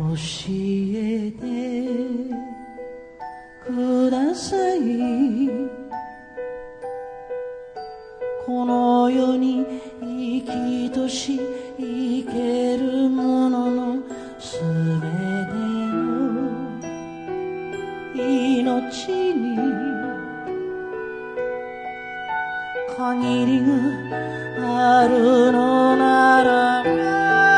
えてください。この世に生きとし生けるもののすべての命に限りがあるのならば